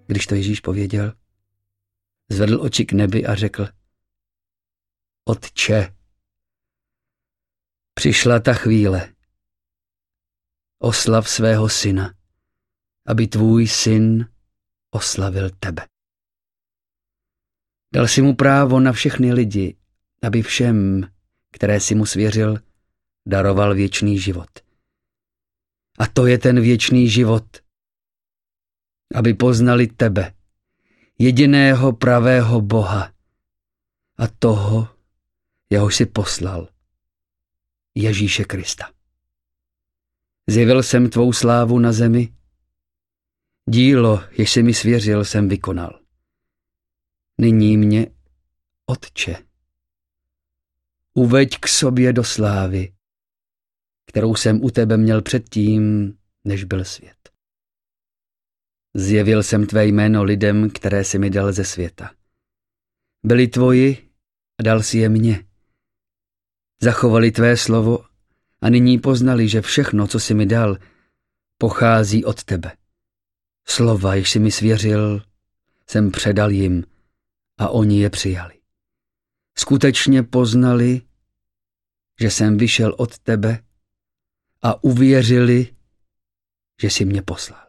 Když to Ježíš pověděl, zvedl oči k nebi a řekl: Otče, přišla ta chvíle. Oslav svého syna, aby tvůj syn oslavil tebe. Dal si mu právo na všechny lidi, aby všem, které si mu svěřil, daroval věčný život. A to je ten věčný život, aby poznali tebe, jediného pravého Boha a toho, jehož si poslal, Ježíše Krista. Zjevil jsem tvou slávu na zemi, dílo, jež si mi svěřil, jsem vykonal. Nyní mě, Otče, uveď k sobě do slávy, kterou jsem u tebe měl předtím, než byl svět. Zjevil jsem tvé jméno lidem, které jsi mi dal ze světa. Byli tvoji a dal si je mně. Zachovali tvé slovo a nyní poznali, že všechno, co jsi mi dal, pochází od tebe. Slova, jež jsi mi svěřil, jsem předal jim a oni je přijali. Skutečně poznali, že jsem vyšel od tebe a uvěřili, že jsi mě poslal.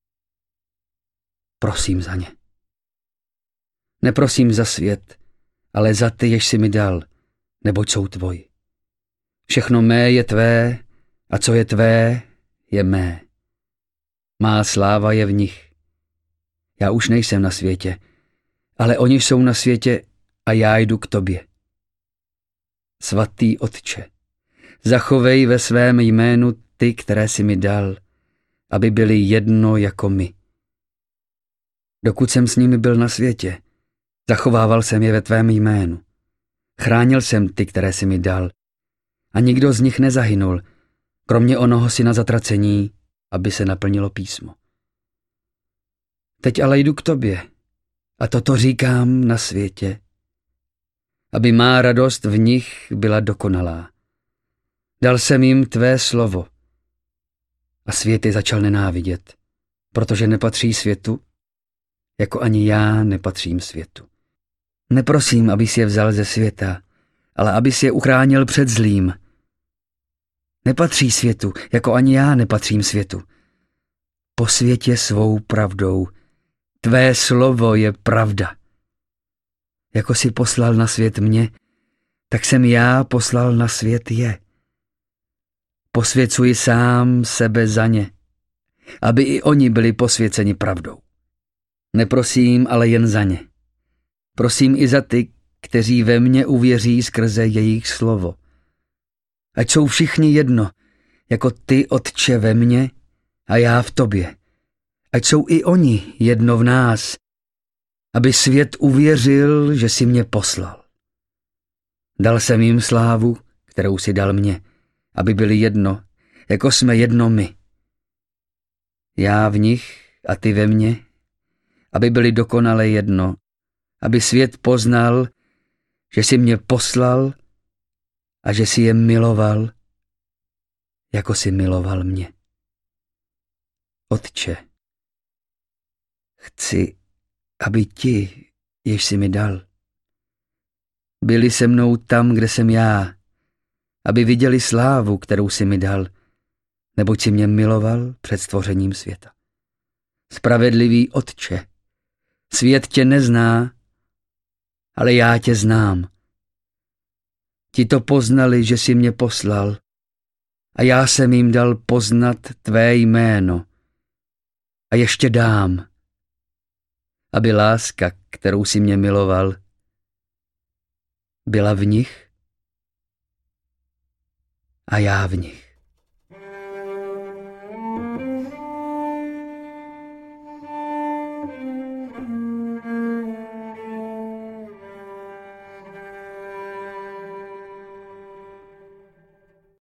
Prosím za ně. Neprosím za svět, ale za ty, jež jsi mi dal, neboť jsou tvoji. Všechno mé je tvé a co je tvé, je mé. Má sláva je v nich. Já už nejsem na světě, ale oni jsou na světě a já jdu k tobě. Svatý Otče, zachovej ve svém jménu ty, které jsi mi dal, aby byli jedno jako my. Dokud jsem s nimi byl na světě, zachovával jsem je ve tvém jménu. Chránil jsem ty, které jsi mi dal, a nikdo z nich nezahynul, kromě onoho syna zatracení, aby se naplnilo písmo. Teď ale jdu k tobě a toto říkám na světě, aby má radost v nich byla dokonalá. Dal jsem jim tvé slovo a svět je začal nenávidět, protože nepatří světu, jako ani já nepatřím světu. Neprosím, abys je vzal ze světa, ale abys je uchránil před zlým. Nepatří světu, jako ani já nepatřím světu. Posvěť je svou pravdou. Tvé slovo je pravda. Jako jsi poslal na svět mě, tak jsem já poslal na svět je. Posvěcuji sám sebe za ně, aby i oni byli posvěceni pravdou. Neprosím ale jen za ně. Prosím i za ty, kteří ve mně uvěří skrze jejich slovo. Ať jsou všichni jedno, jako ty, Otče, ve mně a já v tobě. Ať jsou i oni jedno v nás, aby svět uvěřil, že jsi mě poslal. Dal jsem jim slávu, kterou si dal mě, aby byli jedno, jako jsme jedno my. Já v nich a ty ve mně, aby byli dokonale jedno, aby svět poznal, že jsi mě poslal a že jsi je miloval, jako jsi miloval mě. Otče, chci, aby ti, jež jsi mi dal, byli se mnou tam, kde jsem já, aby viděli slávu, kterou jsi mi dal, neboť jsi mě miloval před stvořením světa. Spravedlivý Otče, svět tě nezná, ale já tě znám. Ti to poznali, že jsi mě poslal, a já jsem jim dal poznat tvé jméno. A ještě dám, aby láska, kterou jsi mě miloval, byla v nich a já v nich.